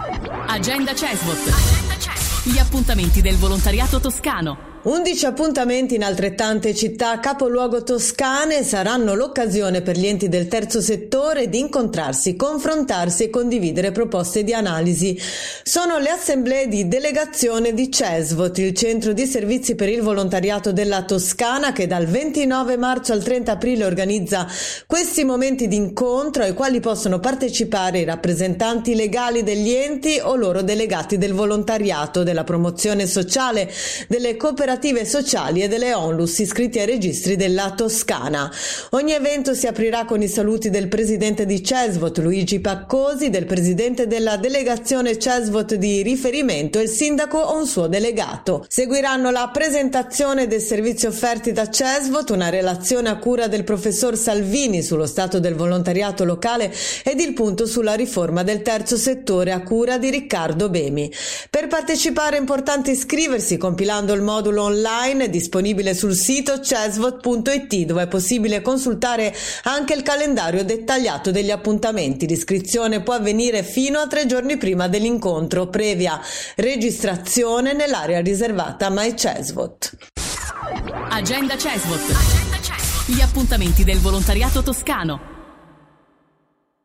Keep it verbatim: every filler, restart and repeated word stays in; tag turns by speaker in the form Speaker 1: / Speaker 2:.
Speaker 1: Agenda Cesvot. Gli appuntamenti del volontariato toscano.
Speaker 2: undici appuntamenti in altrettante città capoluogo toscane saranno l'occasione per gli enti del terzo settore di incontrarsi, confrontarsi e condividere proposte di analisi. Sono le assemblee di delegazione di Cesvot, il centro di servizi per il volontariato della Toscana, che dal ventinove marzo al trenta aprile organizza questi momenti di incontro ai quali possono partecipare i rappresentanti legali degli enti o loro delegati del volontariato, della promozione sociale, delle cooperative sociali e delle onlus iscritti ai registri della Toscana. Ogni evento si aprirà con i saluti del presidente di Cesvot, Luigi Paccosi, del presidente della delegazione Cesvot di riferimento e il sindaco o un suo delegato. Seguiranno la presentazione dei servizi offerti da Cesvot, una relazione a cura del professor Salvini sullo stato del volontariato locale ed il punto sulla riforma del terzo settore a cura di Riccardo Bemi. Per partecipare è importante iscriversi compilando il modulo online disponibile sul sito cesvot punto it, dove è possibile consultare anche il calendario dettagliato degli appuntamenti. L'iscrizione può avvenire fino a tre giorni prima dell'incontro, previa registrazione nell'area riservata My Cesvot.
Speaker 1: Agenda Cesvot. Gli appuntamenti del volontariato toscano.